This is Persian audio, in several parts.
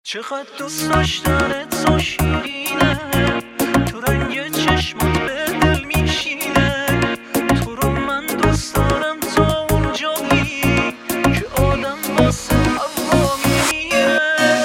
چقدر دوست داشتن تو شیرینه، تو رنگ چشمات به دل میشینه. تو رو من دوست دارم تا اونجایی که آدم واسه هوا میمیره.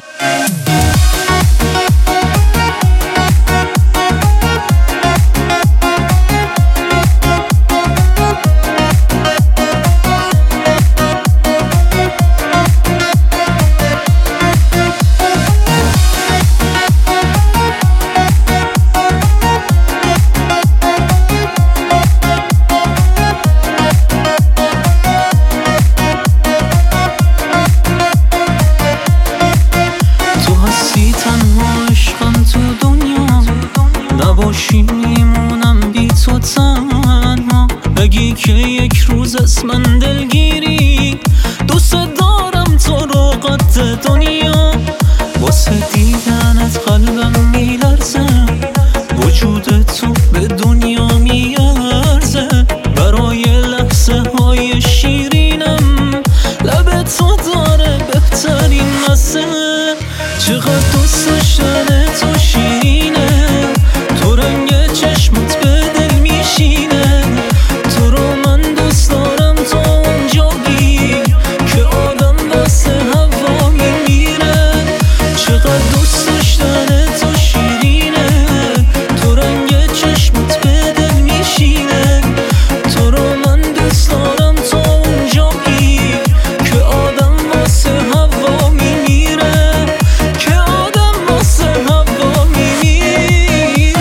نباشی میمونم بی تو تنها، بگی که یک روز از من دلگیری. دوست دارم تو رو قد دنیا، واسه دیدنت قلبم میلرزه، وجود تو به دنیا میارزه. برای لحظه های شیرینم لب تو داره بهترین مزه. چقدر دوست داشتن تو شیرینه، تو رنگ چشمت به دل میشینه. تو رو من دوست دارم تا اونجایی که آدم واسه هوا میمیره. چقدر دوست داشتن تو شیرینه، تو رنگ چشمت به دل میشینه. تو رو من دوست دارم تا اونجایی که آدم واسه هوا میمیره، که آدم واسه هوا میمیره.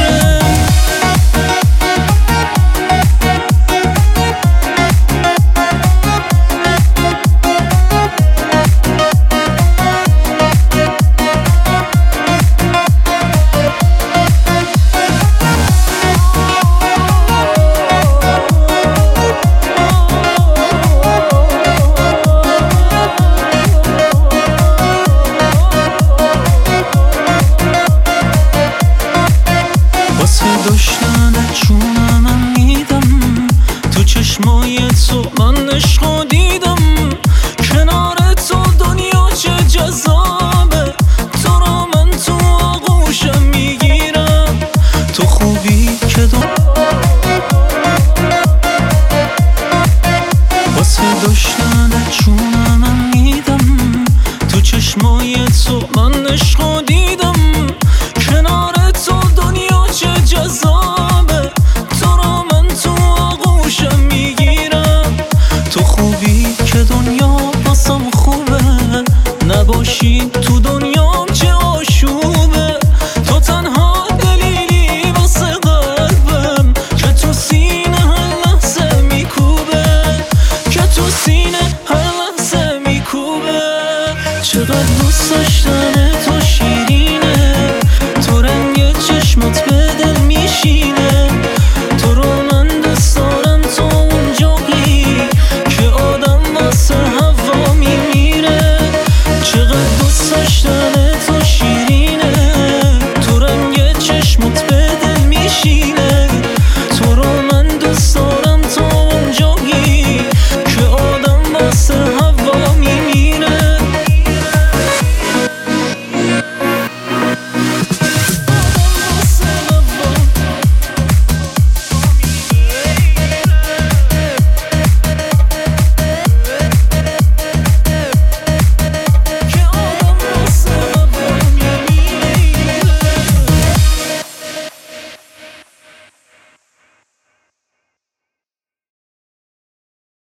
واسه داشتنت جونم من میدم، تو چشمای تو من عشقو دیدم. کنار تو دنیا چه جذابه، تو رو من تو آغوشم میگیرم. تو خوبی که واسه داشتنت جونم من میدم، تو چشمای تو من عشقو دیدم. کنار تو دنیا چه جذابه، تو رو من تو آغوشم میگیرم. تو خوبی که دنیا واسم خوبه، نباشی تو دنیام چه آشوبه. تو تنها دلیلی واسه قلبم که تو سینه هر لحظه میکوبه، که تو سینه هر لحظه میکوبه. چقدر دوست داشتن تو شیرینه، تو رنگ چشمات به دل میشینه. تو رو من دوست دارم تا اونجایی که آدم واسه هوا میمیره. چقدر دوست داشتن